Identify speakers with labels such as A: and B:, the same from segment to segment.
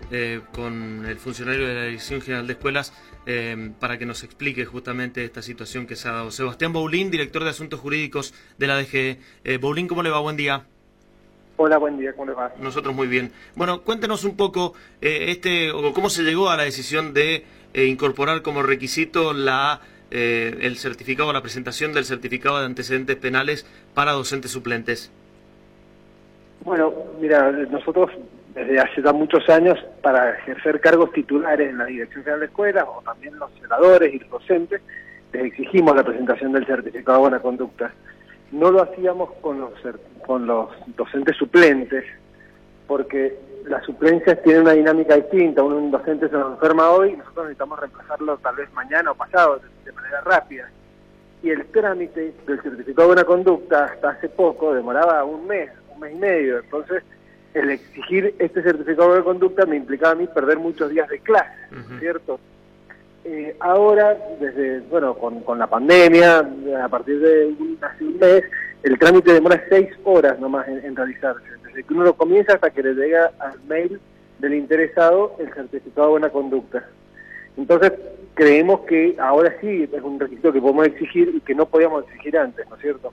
A: con el funcionario de la Dirección General de Escuelas para que nos explique justamente esta situación que se ha dado. Sebastián Boulín, director de Asuntos Jurídicos de la DGE. Boulín, ¿cómo le va? Buen día.
B: Hola, buen día, ¿cómo le va?
A: Nosotros muy bien. Bueno, cuéntenos un poco cómo se llegó a la decisión de incorporar como requisito el certificado, la presentación del certificado de antecedentes penales para docentes suplentes.
B: Bueno, mira, nosotros desde hace ya muchos años, para ejercer cargos titulares en la Dirección General de Escuelas, o también los celadores y los docentes, les exigimos la presentación del certificado de buena conducta. No lo hacíamos con los docentes suplentes, porque las suplencias tienen una dinámica distinta. Un docente se nos enferma hoy y nosotros necesitamos reemplazarlo tal vez mañana o pasado, de manera rápida. Y el trámite del certificado de buena conducta hasta hace poco demoraba un mes y medio. Entonces, el exigir este certificado de buena conducta me implicaba a mí perder muchos días de clase, ¿cierto? Ahora, con la pandemia, a partir de hace un mes, el trámite demora 6 horas nomás en realizarse. Desde que uno lo comienza hasta que le llega al mail del interesado el certificado de buena conducta. Entonces, creemos que ahora sí es un requisito que podemos exigir y que no podíamos exigir antes, ¿no es cierto?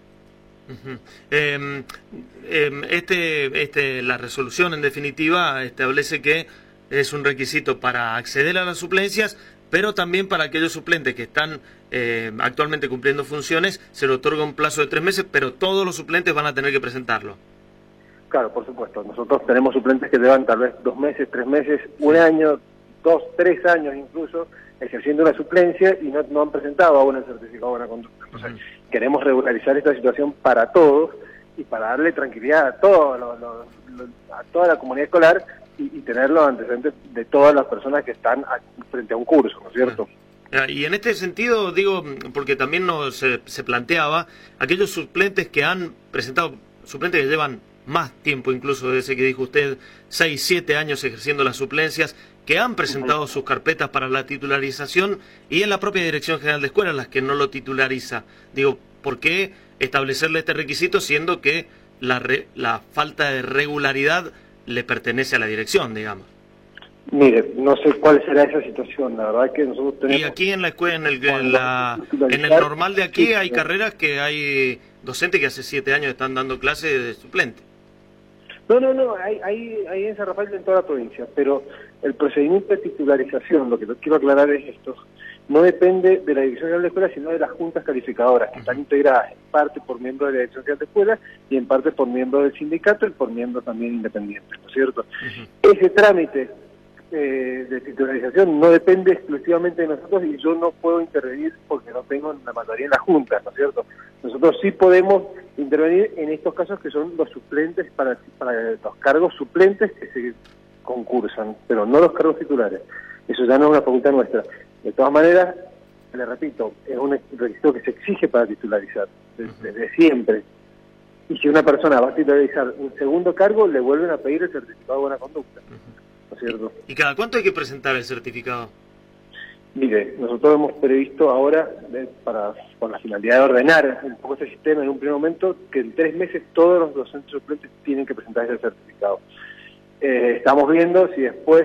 A: La resolución, en definitiva, establece que es un requisito para acceder a las suplencias, pero también para aquellos suplentes que están actualmente cumpliendo funciones, se le otorga un plazo de 3 meses, pero todos los suplentes van a tener que presentarlo.
B: Claro, por supuesto. Nosotros tenemos suplentes que llevan tal vez 2 meses, 3 meses, 1 año, 2, 3 años incluso, ejerciendo una suplencia y no han presentado aún el certificado de buena conducta. Entonces, queremos regularizar esta situación para todos y para darle tranquilidad a a toda la comunidad escolar y tener los antecedentes de todas las personas que están frente a un curso, ¿no es cierto?
A: Y en este sentido, digo, porque también se planteaba, aquellos suplentes que han presentado, suplentes que llevan más tiempo incluso de ese que dijo usted, 6, 7 años ejerciendo las suplencias, que han presentado sus carpetas para la titularización y en la propia Dirección General de Escuelas las que no lo titulariza. Digo, ¿por qué establecerle este requisito siendo que la falta de regularidad le pertenece a la dirección, digamos?
B: Mire, no sé cuál será esa situación, la verdad es que nosotros tenemos...
A: Y aquí en la escuela, en el normal de aquí hay carreras que hay docentes que hace 7 años están dando clases de suplente.
B: No, hay en San Rafael en toda la provincia, pero el procedimiento de titularización, lo que quiero aclarar es esto, no depende de la Dirección General de Escuelas, sino de las juntas calificadoras, que están integradas en parte por miembros de la Dirección General de Escuelas y en parte por miembros del sindicato y por miembros también independientes, ¿no es cierto? Ese trámite de titularización no depende exclusivamente de nosotros y yo no puedo intervenir porque no tengo la mayoría en las juntas, ¿no es cierto? Nosotros sí podemos intervenir en estos casos que son los suplentes para los cargos suplentes que se concursan, pero no los cargos titulares. Eso ya no es una facultad nuestra. De todas maneras, le repito, es un requisito que se exige para titularizar, desde siempre. Y si una persona va a titularizar un segundo cargo, le vuelven a pedir el certificado de buena conducta. ¿No es cierto?
A: ¿Y cada cuánto hay que presentar el certificado?
B: Mire, nosotros hemos previsto ahora, con la finalidad de ordenar un poco este sistema en un primer momento, que en 3 meses todos los docentes suplentes tienen que presentar ese certificado. Estamos viendo si después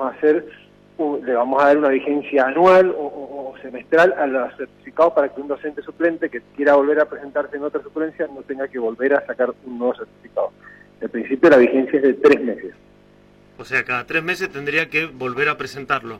B: le vamos a dar una vigencia anual o semestral a los certificados para que un docente suplente que quiera volver a presentarse en otra suplencia no tenga que volver a sacar un nuevo certificado. En principio la vigencia es de 3 meses.
A: O sea, cada 3 meses tendría que volver a presentarlo.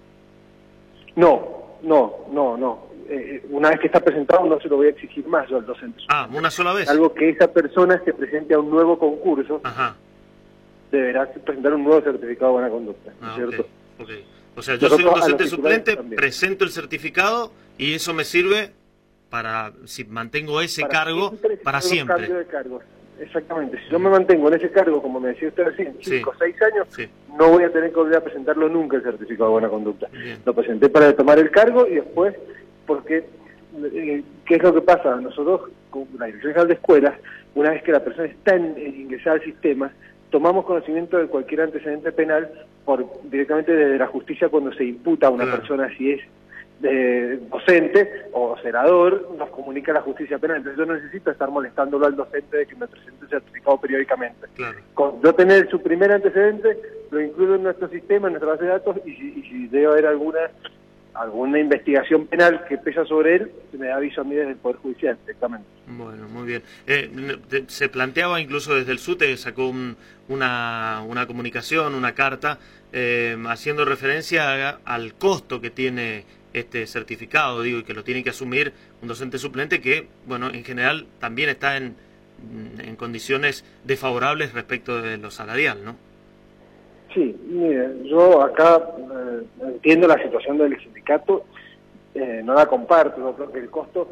B: No. Una vez que está presentado no se lo voy a exigir más yo al docente.
A: ¿Una sola vez?
B: Algo que esa persona se presente a un nuevo concurso, deberá presentar un nuevo certificado de buena conducta, ¿no es cierto?
A: Okay. O sea, yo soy un docente suplente, presento el certificado y eso me sirve para, si mantengo ese cargo, para siempre.
B: Cambio de cargos. Exactamente. Si yo me mantengo en ese cargo, como me decía usted recién, 5 o 6 años, no voy a tener que volver a presentarlo nunca el certificado de buena conducta. Bien. Lo presenté para tomar el cargo y después, porque, ¿qué es lo que pasa? Nosotros, con la Dirección General de Escuelas, una vez que la persona está ingresada al sistema, tomamos conocimiento de cualquier antecedente penal directamente desde la justicia cuando se imputa a una persona, si es docente o senador, nos comunica la justicia penal. Entonces yo no necesito estar molestándolo al docente de que me presente el certificado periódicamente. Con yo tener su primer antecedente, lo incluyo en nuestro sistema, en nuestra base de datos, y si debe haber alguna investigación penal que pesa sobre él, se me da aviso a mí desde el Poder Judicial directamente.
A: Bueno, muy bien. Se planteaba incluso desde el SUTE, sacó una comunicación, una carta, haciendo referencia al costo que tiene este certificado, digo, y que lo tiene que asumir un docente suplente que, bueno, en general también está en condiciones desfavorables respecto de lo salarial, ¿no?
B: Sí, mire, yo acá entiendo la situación del sindicato, no la comparto, yo creo que el costo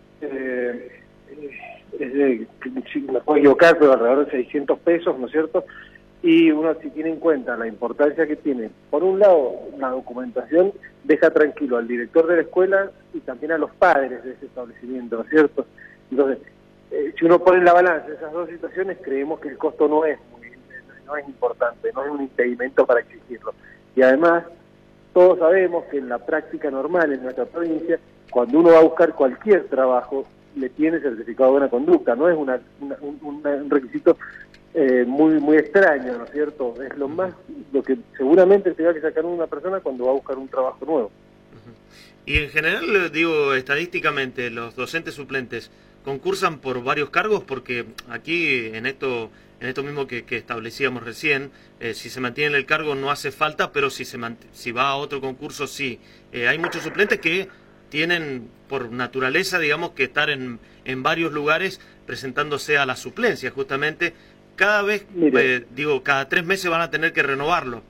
B: es de, si me puedo equivocar, pero alrededor de 600 pesos, ¿no es cierto? Y uno, si tiene en cuenta la importancia que tiene, por un lado, la documentación deja tranquilo al director de la escuela y también a los padres de ese establecimiento, ¿no es cierto? Entonces, si uno pone en la balanza esas dos situaciones, creemos que el costo no es importante, no es un impedimento para exigirlo. Y además, todos sabemos que en la práctica normal en nuestra provincia, cuando uno va a buscar cualquier trabajo, le tiene certificado de buena conducta, no es un requisito muy extraño, ¿no es cierto? Es lo que seguramente tenga que sacar una persona cuando va a buscar un trabajo nuevo.
A: Y en general, digo, estadísticamente, los docentes suplentes concursan por varios cargos, porque aquí en esto mismo que establecíamos recién, si se mantiene el cargo no hace falta, pero si va a otro concurso sí. Hay muchos suplentes que tienen por naturaleza, digamos, que estar en varios lugares presentándose a la suplencia, justamente. Cada vez, cada 3 meses van a tener que renovarlo.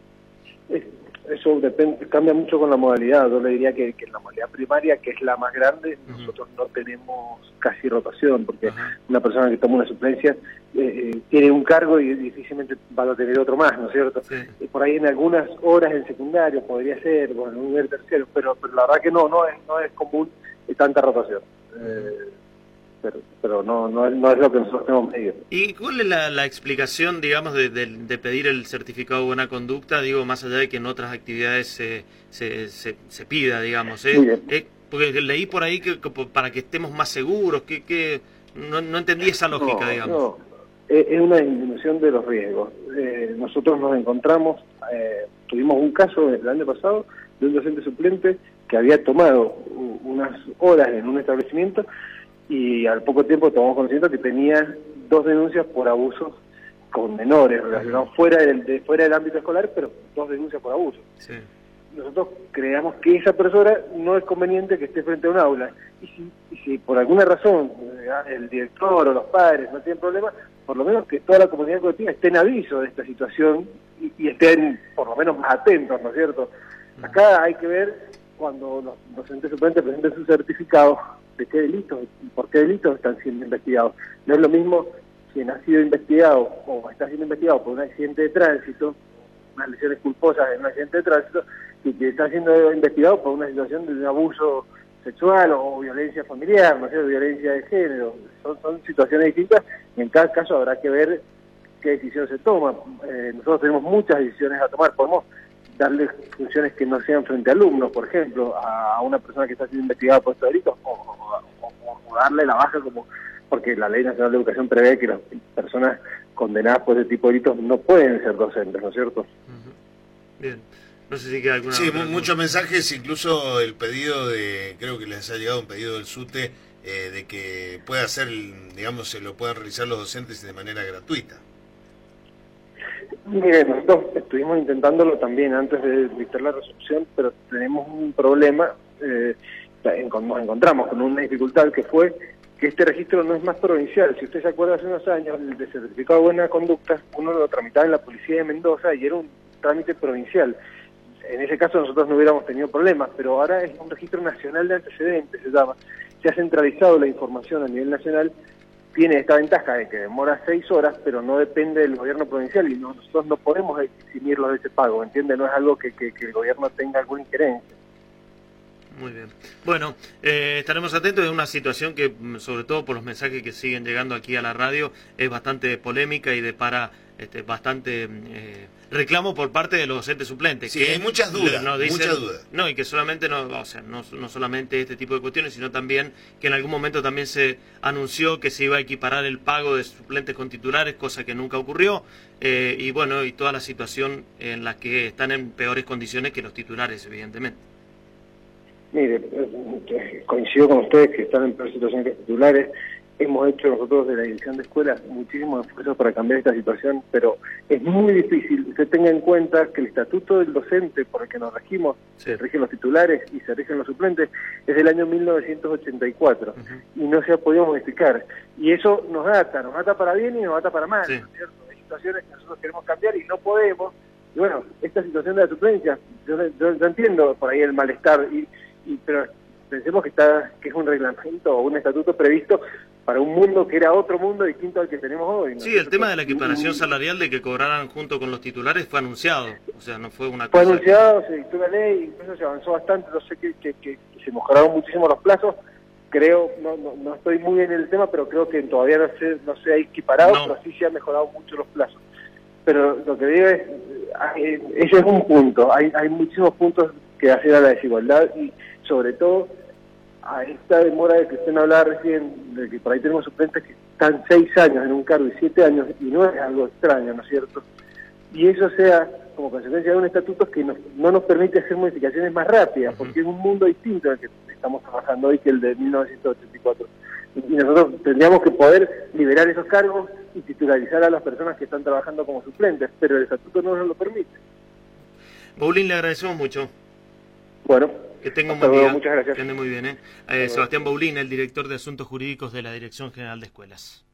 B: Eso cambia mucho con la modalidad. Yo le diría que en la modalidad primaria, que es la más grande, nosotros no tenemos casi rotación, porque una persona que toma una suplencia tiene un cargo y difícilmente va a tener otro más, ¿no es cierto? Sí. Por ahí en algunas horas en secundario podría ser, bueno, en un nivel terciario, pero la verdad que no es común tanta rotación. Pero no es lo que nosotros tenemos medido.
A: ¿Y cuál es la explicación, digamos, de pedir el certificado de buena conducta, digo, más allá de que en otras actividades se pida, digamos? Porque leí por ahí que para que estemos más seguros, que no entendí esa lógica, digamos.
B: No, es una disminución de los riesgos. Nosotros nos encontramos, tuvimos un caso el año pasado de un docente suplente que había tomado unas horas en un establecimiento y al poco tiempo tomamos conocimiento que tenía 2 denuncias por abusos con menores relacionados fuera del ámbito escolar, pero 2 denuncias por abuso. Sí. Nosotros creamos que esa persona no es conveniente que esté frente a un aula, y si por alguna razón el director o los padres no tienen problema, por lo menos que toda la comunidad colectiva esté en aviso de esta situación y estén por lo menos más atentos, ¿no es cierto? Acá hay que ver, cuando los docentes suplentes presenten su certificado, de qué delitos y por qué delitos están siendo investigados. No es lo mismo quien ha sido investigado o está siendo investigado por un accidente de tránsito, unas lesiones culposas en un accidente de tránsito, y que está siendo investigado por una situación de un abuso sexual o violencia familiar, no sé, violencia de género. Son situaciones distintas y en cada caso habrá que ver qué decisión se toma. Nosotros tenemos muchas decisiones a tomar. Podemos darle funciones que no sean frente a alumnos, por ejemplo, a una persona que está siendo investigada por estos delitos, o darle la baja, como porque la Ley Nacional de Educación prevé que las personas condenadas por ese tipo de delitos no pueden ser docentes, ¿no es cierto?
A: Bien. No sé si queda alguna...
C: Sí, muchos mensajes, incluso el pedido creo que les ha llegado un pedido del SUTE de que pueda hacer, digamos, se lo puedan realizar los docentes de manera gratuita.
B: Mire, nosotros estuvimos intentándolo también antes de dictar la resolución, pero tenemos un problema, nos encontramos con una dificultad que fue que este registro no es más provincial. Si usted se acuerda, hace unos años, el de certificado de buena conducta, uno lo tramitaba en la policía de Mendoza y era un trámite provincial. En ese caso nosotros no hubiéramos tenido problemas, pero ahora es un registro nacional de antecedentes, se llama. Se ha centralizado la información a nivel nacional, tiene esta ventaja de que demora 6 horas, pero no depende del gobierno provincial y nosotros no podemos eximirlo de ese pago, ¿entiende? No es algo que el gobierno tenga alguna injerencia.
A: Muy bien. Bueno, estaremos atentos. Es una situación que, sobre todo por los mensajes que siguen llegando aquí a la radio, es bastante polémica y depara bastante reclamo por parte de los docentes suplentes.
C: Sí,
A: que
C: hay muchas dudas, muchas dudas.
A: No, y que solamente no solamente este tipo de cuestiones, sino también que en algún momento también se anunció que se iba a equiparar el pago de suplentes con titulares, cosa que nunca ocurrió, y bueno, y toda la situación en la que están en peores condiciones que los titulares, evidentemente.
B: Mire, coincido con ustedes que están en peor situación que titulares. Hemos hecho nosotros de la dirección de escuelas muchísimos esfuerzos para cambiar esta situación, pero es muy difícil. Usted tenga en cuenta que el estatuto del docente por el que nos regimos, se rigen los titulares y se rigen los suplentes, es del año 1984 y no se ha podido modificar. Y eso nos ata para bien y nos ata para mal, ¿no es cierto? Hay situaciones que nosotros queremos cambiar y no podemos. Y bueno, esta situación de la suplencia, yo entiendo por ahí el malestar, pero pensemos que es un reglamento o un estatuto previsto para un mundo que era otro mundo distinto al que tenemos hoy, ¿no?
A: Sí, el tema de la equiparación salarial de que cobraran junto con los titulares fue anunciado, o sea, no fue una cosa...
B: Fue anunciado, se dictó la ley, incluso se avanzó bastante, yo sé que se mejoraron muchísimo los plazos, creo, no estoy muy bien en el tema, pero creo que todavía no se ha equiparado, pero sí ha mejorado mucho los plazos. Pero lo que digo es, ese es un punto, hay muchísimos puntos que hacen a la desigualdad y sobre todo a esta demora de que usted me hablaba recién, de que por ahí tenemos suplentes que están 6 años en un cargo y 7 años, y no es algo extraño, ¿no es cierto? Y eso sea como consecuencia de un estatuto que no nos permite hacer modificaciones más rápidas, porque es un mundo distinto al que estamos trabajando hoy que el de 1984. Y nosotros tendríamos que poder liberar esos cargos y titularizar a las personas que están trabajando como suplentes, pero el estatuto no nos lo permite.
A: Boulín, le agradecemos mucho.
B: Bueno,
A: que tenga un buen día.
B: Muchas gracias.
A: Que ande muy bien. Sebastián Boulín, el director de Asuntos Jurídicos de la Dirección General de Escuelas.